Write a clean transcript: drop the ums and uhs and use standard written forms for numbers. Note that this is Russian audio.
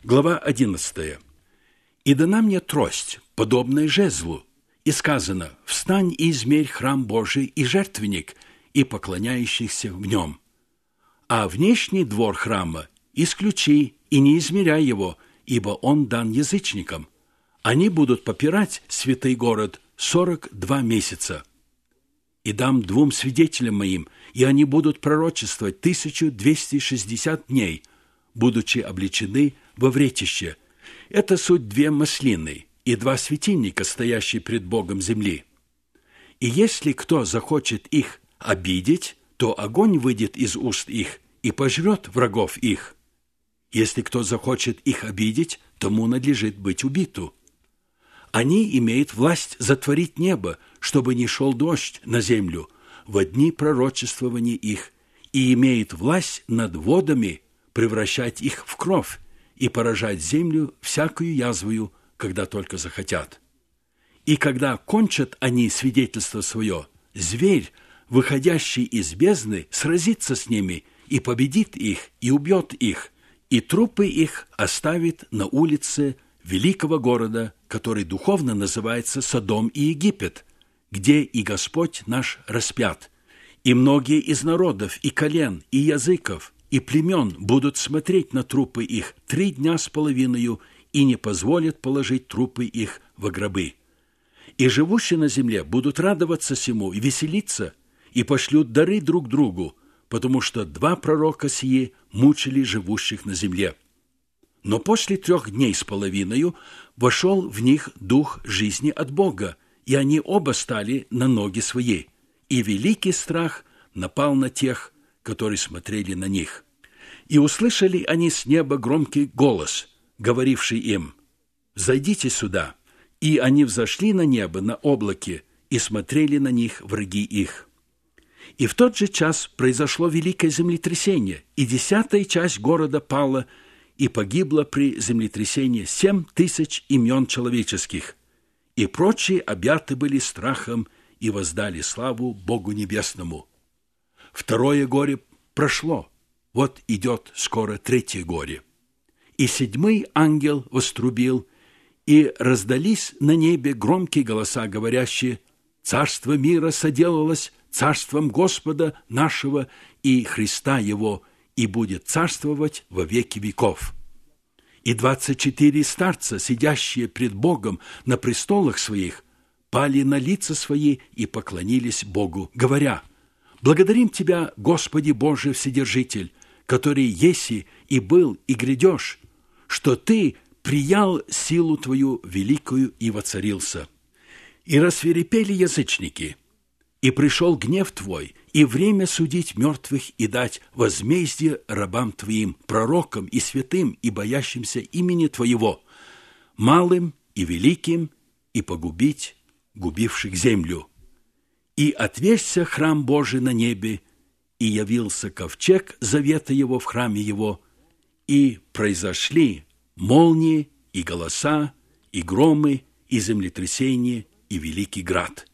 Глава 11. «И дана мне трость, подобная жезлу, и сказано: встань и измерь храм Божий и жертвенник, и поклоняющихся в нем. А внешний двор храма исключи и не измеряй его, ибо он дан язычникам. Они будут попирать святый город 42 месяца. И дам 2 свидетелям моим, и они будут пророчествовать 1260 дней, будучи облечены во вретище. Это суть 2 маслины и 2 светильника, стоящие пред Богом земли. И если кто захочет их обидеть, то огонь выйдет из уст их и пожрет врагов их. Если кто захочет их обидеть, тому надлежит быть убиту. Они имеют власть затворить небо, чтобы не шел дождь на землю во дни пророчествования их, и имеют власть над водами превращать их в кровь и поражать землю всякую язвою, когда только захотят. И когда кончат они свидетельство свое, зверь, выходящий из бездны, сразится с ними и победит их, и убьет их, и трупы их оставит на улице великого города, который духовно называется Содом и Египет, где и Господь наш распят. И многие из народов, и колен, и языков, и племен будут смотреть на трупы их 3 дня с половиною и не позволят положить трупы их во гробы. И живущие на земле будут радоваться сему и веселиться, и пошлют дары друг другу, потому что 2 пророка сии мучили живущих на земле. Но после 3 дней с половиною вошел в них дух жизни от Бога, и они оба стали на ноги свои, и великий страх напал на тех, которые смотрели на них. И услышали они с неба громкий голос, говоривший им: «Зайдите сюда». И они взошли на небо на облаке, и смотрели на них враги их. И в тот же час произошло великое землетрясение, и 10-я часть города пала, и погибло при землетрясении 7000 имен человеческих, и прочие объяты были страхом и воздали славу Богу Небесному. 2 горе прошло, вот идет скоро 3 горе. И 7-й ангел вострубил, и раздались на небе громкие голоса, говорящие: «Царство мира соделалось царством Господа нашего и Христа Его, и будет царствовать во веки веков». И 24 старца, сидящие пред Богом на престолах своих, пали на лица свои и поклонились Богу, говоря: «Благодарим Тебя, Господи Боже Вседержитель, который еси и был и грядешь, что Ты приял силу Твою великую и воцарился. И рассвирепели язычники, и пришел гнев Твой, и время судить мертвых и дать возмездие рабам Твоим, пророкам и святым, и боящимся имени Твоего, малым и великим, и погубить губивших землю. И отверзся храм Божий на небе, и явился ковчег завета Его в храме Его, и произошли молнии, и голоса, и громы, и землетрясение, и великий град.